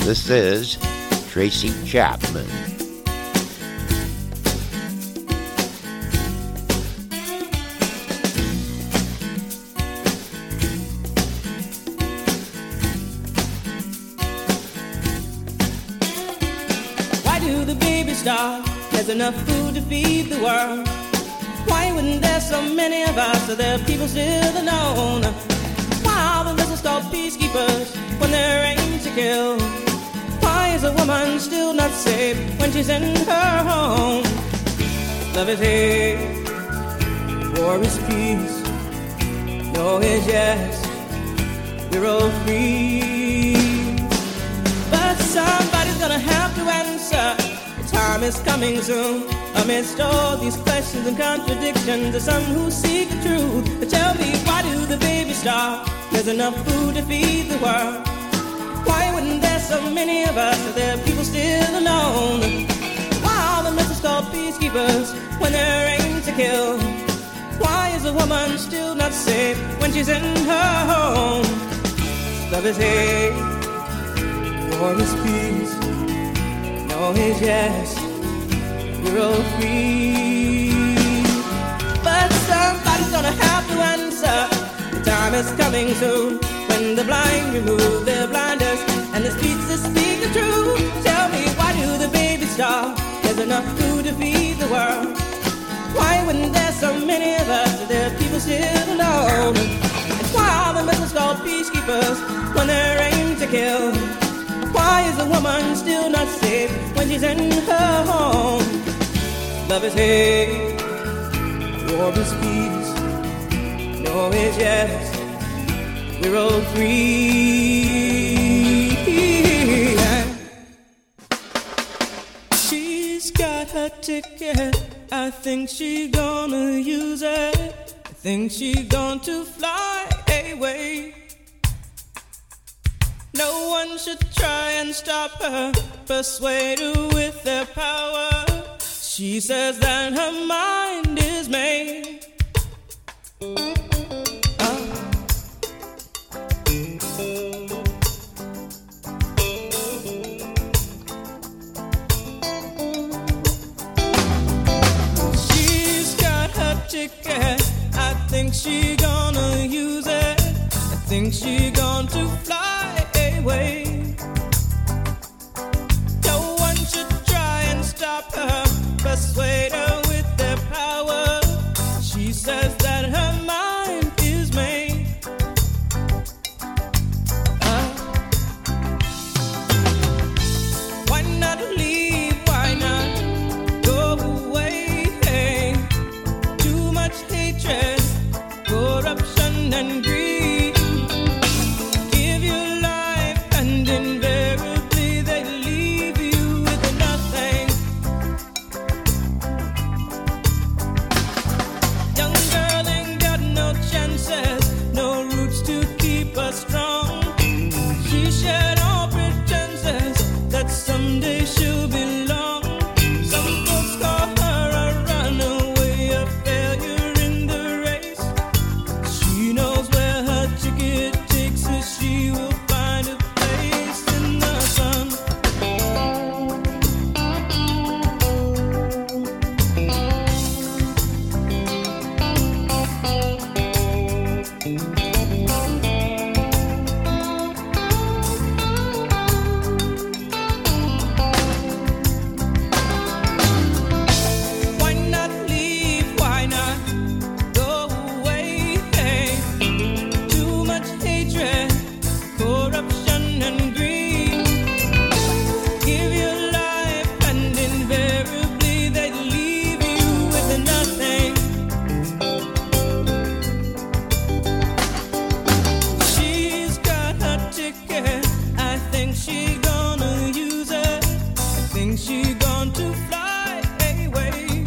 This is Tracy Chapman. Why do the babies starve? There's enough food to feed the world. Why wouldn't there so many of us so there are people still alone? Why are the missiles called peacekeepers when they're aimed to kill? Why is a woman still not safe when she's in her home? Love is hate, war is peace. No is yes, we're all free. But somebody's gonna have to answer. The time is coming soon. Amidst all these questions and contradictions, there's some who seek the truth. But tell me, why do the babies starve? There's enough food to feed the world. Why wouldn't there so many of us if there are people still alone? Why are the missiles called peacekeepers when they're aimed to kill? Why is a woman still not safe when she's in her home? Love is hate, war is peace. No is yes, we're all free. But somebody's gonna have to answer. The time is coming soon when the blind remove their blinders and the streets that speak the truth. Tell me, why do the babies starve? There's enough food to feed the world. Why wouldn't there so many of us if there are people still alone? And why are the missiles called peacekeepers when they're aimed to kill? Why is a woman still not safe when she's in her home? Love is hate, war is peace. No is yes, we're all free. She's got her ticket, I think she's gonna use it. I think she's going to fly away. No one should try and stop her, persuade her with their power. She says that her mind is made. She's got her ticket, I think she's gonna use it. I think she's going to fly away. No one should try and stop her, persuade her with their power. She says that her mind is made. Why not leave? Why not go away? Hey, too much hatred, corruption and greed. Give your life and invariably they leave you with nothing. Young girl ain't got no chances, no roots to keep her strong. She shed all pretenses that someday she'll belong. Some folks call her a runaway, a failure in the race. She knows where her ticket takes her, she will find a place in the sun. Why not leave? Why not go away? Hey, too much hatred, corruption and greed. Give your life and invariably they leave you with nothing. She's got her ticket, I think she's gonna use it. I think she's going to fly away.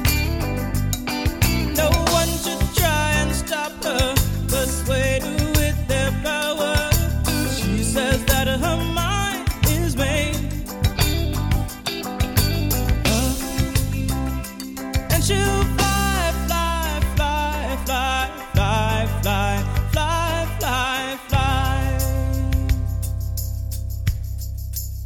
No one should try and stop her, persuade her with their power. She says that her mind is made. And she'll fly, fly, fly, fly, fly, fly, fly, fly, fly.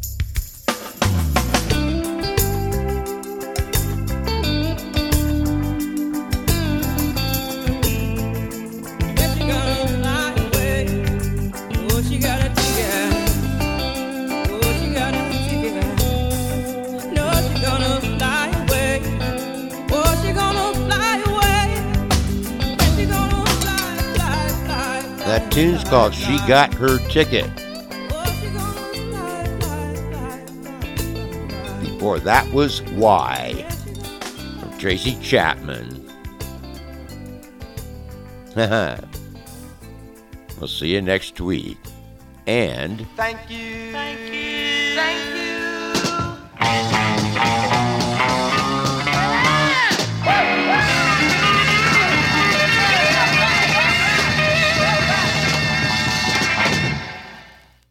she got a ticket. Oh, she got a ticket. No, she gonna fly away. Oh, she gonna fly away. She gonna fly, fly, fly. That tune's called She Got Her Ticket. Before that was Why from Tracy Chapman. We'll see you next week. And thank you. Thank you. Thank you.